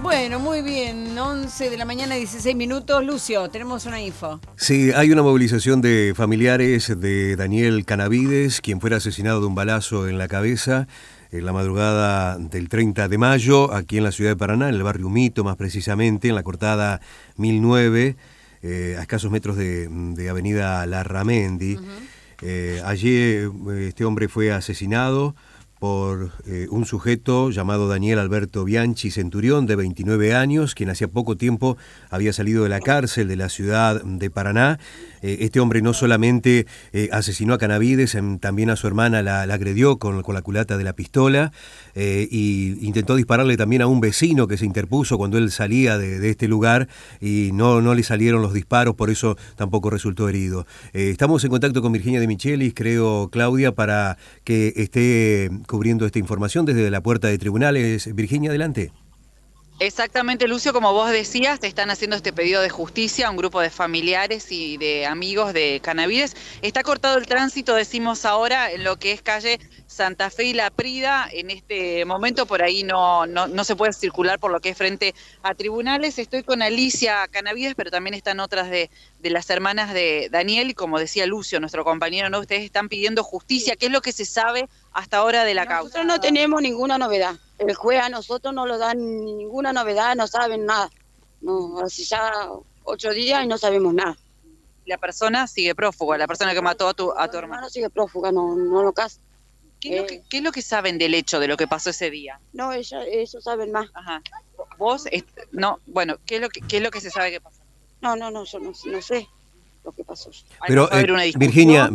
Bueno, muy bien, 11 de la mañana, 16 minutos. Lucio, tenemos una info. Sí, hay una movilización de familiares de Daniel Canavides, quien fuera asesinado de un balazo en la cabeza en la madrugada del 30 de mayo, aquí en la ciudad de Paraná, en el barrio Mito, más precisamente, en la cortada 1009, a escasos metros de avenida Larramendi. Allí este hombre fue asesinado por un sujeto llamado Daniel Alberto Bianchi Centurión, de 29 años, quien hacía poco tiempo había salido de la cárcel de la ciudad de Paraná. Este hombre no solamente asesinó a Canavides, también a su hermana la agredió con la culata de la pistola, y intentó dispararle también a un vecino que se interpuso cuando él salía de este lugar, y no le salieron los disparos, por eso tampoco resultó herido. Estamos en contacto con Virginia de Michelis, creo, Claudia, para que esté cubriendo esta información desde la puerta de tribunales. Virginia, adelante. Exactamente, Lucio, como vos decías, te están haciendo este pedido de justicia a un grupo de familiares y de amigos de Canavides. Está cortado el tránsito, decimos ahora, en lo que es calle Santa Fe y La Prida. En este momento por ahí no se puede circular por lo que es frente a tribunales. Estoy con Alicia Canavides, pero también están otras de las hermanas de Daniel, y como decía Lucio, nuestro compañero, ¿no? Ustedes están pidiendo justicia. ¿Qué es lo que se sabe hasta ahora de la causa? Nosotros no tenemos ninguna novedad. El juez a nosotros no nos da ninguna novedad, no saben nada. No, hace ya 8 días y no sabemos nada. La persona sigue prófuga, la persona que mató a tu hermano. Sigue prófuga, no lo casan. ¿Qué es lo que saben del hecho, de lo que pasó ese día? No, ellos saben más. Ajá. Vos, no, bueno, ¿qué es lo que se sabe que pasó? No, yo no sé lo que pasó. Pero, Virginia,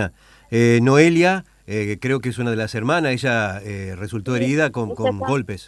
Noelia, creo que es una de las hermanas, ella resultó herida con golpes.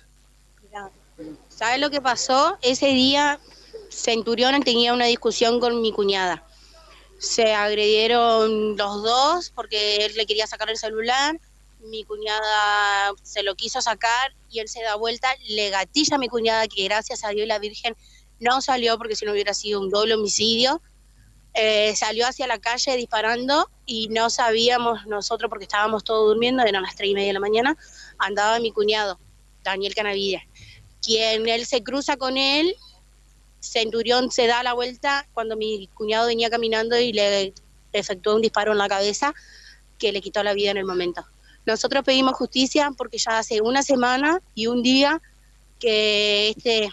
¿Sabes lo que pasó? Ese día Centurión tenía una discusión con mi cuñada. Se agredieron los dos porque él le quería sacar el celular, mi cuñada se lo quiso sacar y él se da vuelta, le gatilla a mi cuñada, que gracias a Dios y la Virgen no salió, porque si no hubiera sido un doble homicidio. Salió hacia la calle disparando y no sabíamos nosotros, porque estábamos todos durmiendo, eran las 3:30 de la mañana, andaba mi cuñado, Daniel Canavides, quien él se cruza con él. Centurión se da la vuelta cuando mi cuñado venía caminando y le efectuó un disparo en la cabeza que le quitó la vida en el momento. Nosotros pedimos justicia porque ya hace una semana y un día que este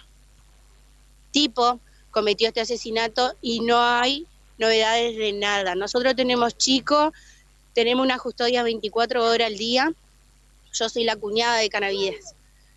tipo cometió este asesinato y no hay novedades de nada. Nosotros tenemos chicos, tenemos una custodia 24 horas al día. Yo soy la cuñada de Canavides.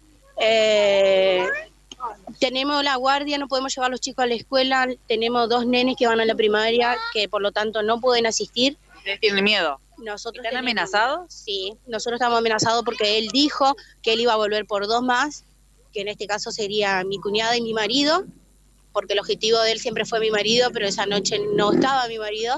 Tenemos la guardia, no podemos llevar a los chicos a la escuela. Tenemos 2 nenes que van a la primaria, que por lo tanto no pueden asistir. ¿Ustedes tienen miedo? ¿Están amenazados? Sí, nosotros estamos amenazados porque él dijo que él iba a volver por 2 más, que en este caso sería mi cuñada y mi marido, porque el objetivo de él siempre fue mi marido, pero esa noche no estaba mi marido.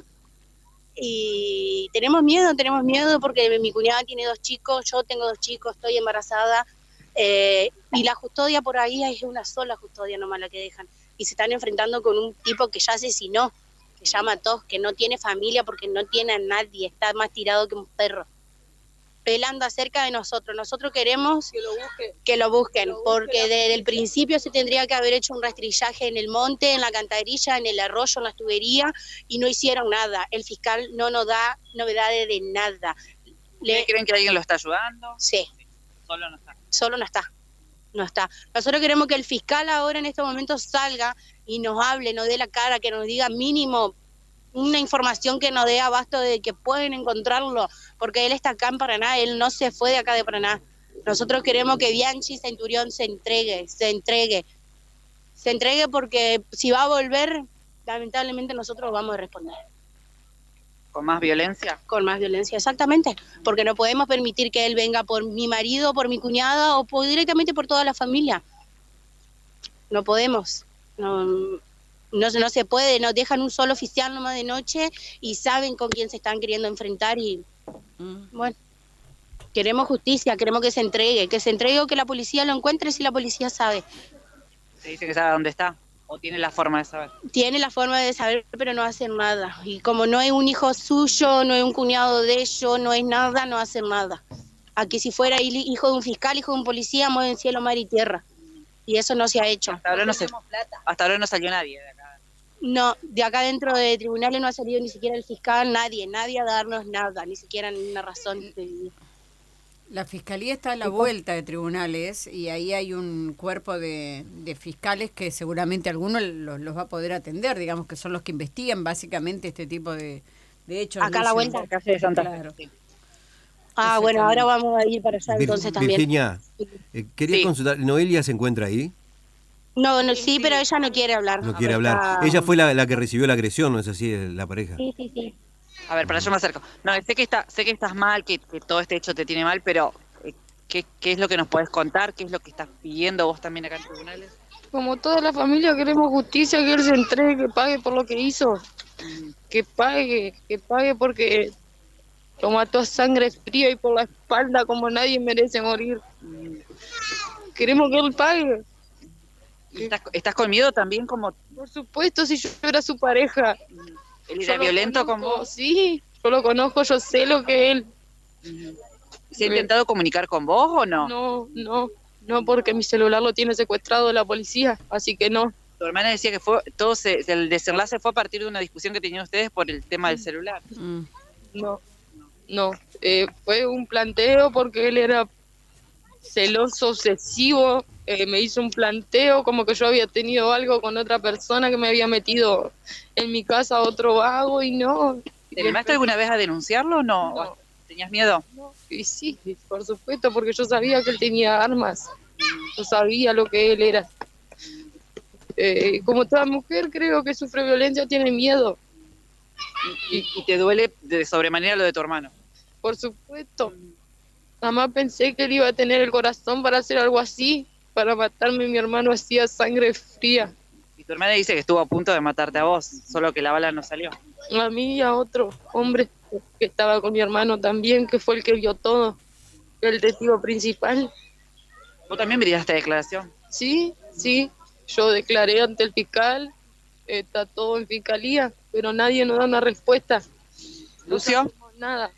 Y tenemos miedo porque mi cuñada tiene 2 chicos, yo tengo 2 chicos, estoy embarazada, y la custodia por ahí es una sola custodia nomás la que dejan. Y se están enfrentando con un tipo que ya asesinó, que ya mató, que no tiene familia porque no tiene a nadie, está más tirado que un perro, pelando acerca de nosotros. Nosotros queremos que lo busquen, porque desde el principio se tendría que haber hecho un rastrillaje en el monte, en la cantarilla, en el arroyo, en las tuberías, y no hicieron nada. El fiscal no nos da novedades de nada. ¿Creen que alguien lo está ayudando? Sí. Solo no está. Solo no está. Nosotros queremos que el fiscal ahora en este momento salga y nos hable, nos dé la cara, que nos diga mínimo una información que nos dé abasto de que pueden encontrarlo, porque él está acá en Paraná, él no se fue de acá de Paraná. Nosotros queremos que Bianchi Centurión se entregue porque si va a volver, lamentablemente nosotros vamos a responder. ¿Con más violencia? Con más violencia, exactamente, porque no podemos permitir que él venga por mi marido, por mi cuñada o directamente por toda la familia. No podemos, no se puede, nos dejan un solo oficial nomás de noche y saben con quién se están queriendo enfrentar y bueno, queremos justicia, queremos que se entregue o que la policía lo encuentre si la policía sabe. ¿Se dice que sabe dónde está? ¿O tiene la forma de saber? Tiene la forma de saber, pero no hacen nada. Y como no es un hijo suyo, no es un cuñado de ellos, no es nada, no hacen nada. Aquí si fuera hijo de un fiscal, hijo de un policía, mueven cielo, mar y tierra. y eso no se ha hecho. Hasta ahora no salió nadie de acá. No, de acá dentro de tribunales no ha salido ni siquiera el fiscal, nadie a darnos nada, ni siquiera una razón. La fiscalía está a la vuelta de tribunales y ahí hay un cuerpo de fiscales que seguramente algunos los va a poder atender, digamos que son los que investigan básicamente este tipo de hechos. Acá a la vuelta. La calle de Santa Fe. Claro. Ah, bueno, ahora vamos a ir para allá entonces también. Virginia, quería Sí. consultar, ¿Noelia se encuentra ahí? No, sí, pero ella no quiere hablar. No quiere hablar. Ella fue la que recibió la agresión, ¿no es así, la pareja? Sí. A ver, para yo me acerco. No, sé que estás mal, que todo este hecho te tiene mal, pero ¿qué es lo que nos podés contar? ¿Qué es lo que estás pidiendo vos también acá en tribunales? Como toda la familia queremos justicia, que él se entregue, que pague por lo que hizo, que pague porque lo mató a sangre fría y por la espalda como nadie merece morir. Queremos que él pague. ¿Estás con miedo también como Por supuesto, si yo era su pareja. él Yo era lo violento con conozco, vos? Sí, yo lo conozco, yo sé lo que él. ¿Se ha intentado comunicar con vos o no? No, porque mi celular lo tiene secuestrado la policía, así que no. Tu hermana decía que el desenlace fue a partir de una discusión que tenían ustedes por el tema del celular. No, fue un planteo porque él era celoso, obsesivo, me hizo un planteo como que yo había tenido algo con otra persona, que me había metido en mi casa otro vago y no. ¿Te animaste alguna vez a denunciarlo o no? No. ¿Tenías miedo? Y sí, por supuesto, porque yo sabía que él tenía armas, yo sabía lo que él era. Como toda mujer creo que sufre violencia tiene miedo. ¿Y te duele de sobremanera lo de tu hermano? Por supuesto. Jamás pensé que él iba a tener el corazón para hacer algo así, para matarme. Mi hermano hacía sangre fría. Y tu hermana dice que estuvo a punto de matarte a vos, solo que la bala no salió. A mí y a otro hombre que estaba con mi hermano también, que fue el que vio todo, el testigo principal. ¿Vos también brindaste declaración? Sí, yo declaré ante el fiscal, está todo en fiscalía, pero nadie nos da una respuesta. ¿Lucio? No sabemos nada.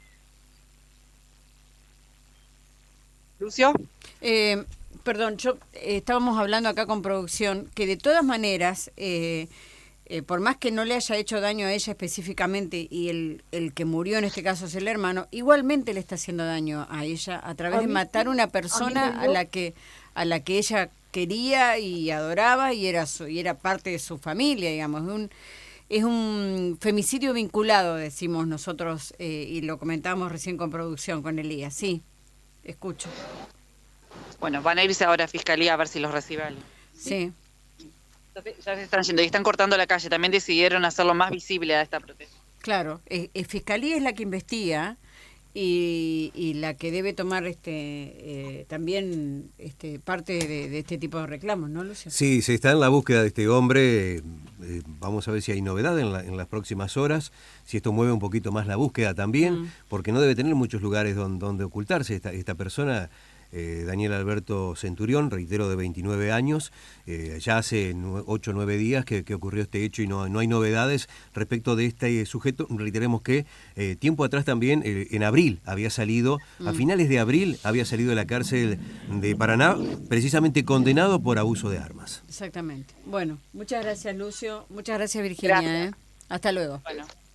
¿Lucio? Perdón, estábamos hablando acá con producción que de todas maneras, por más que no le haya hecho daño a ella específicamente y el que murió en este caso es el hermano, igualmente le está haciendo daño a ella a través de matar a una persona a la que ella quería y adoraba y era parte de su familia, digamos. Es un femicidio vinculado, decimos nosotros, y lo comentábamos recién con producción, con Elías. Sí, escucho. Bueno, van a irse ahora a fiscalía a ver si los recibe alguien. Sí. Ya se están yendo y están cortando la calle. También decidieron hacerlo más visible a esta protesta. Claro, Fiscalía es la que investiga y la que debe tomar también parte de este tipo de reclamos, ¿no, Lucio? Sí, se está en la búsqueda de este hombre. Vamos a ver si hay novedad en las próximas horas, si esto mueve un poquito más la búsqueda también, porque no debe tener muchos lugares donde ocultarse esta persona. Daniel Alberto Centurión, reitero, de 29 años, ya hace 8 o 9 días que ocurrió este hecho y no hay novedades respecto de este sujeto. Reiteremos que tiempo atrás también, en abril, había salido, a finales de abril, había salido de la cárcel de Paraná, precisamente condenado por abuso de armas. Exactamente. Bueno, muchas gracias, Lucio. Muchas gracias, Virginia. Gracias. Hasta luego. Bueno.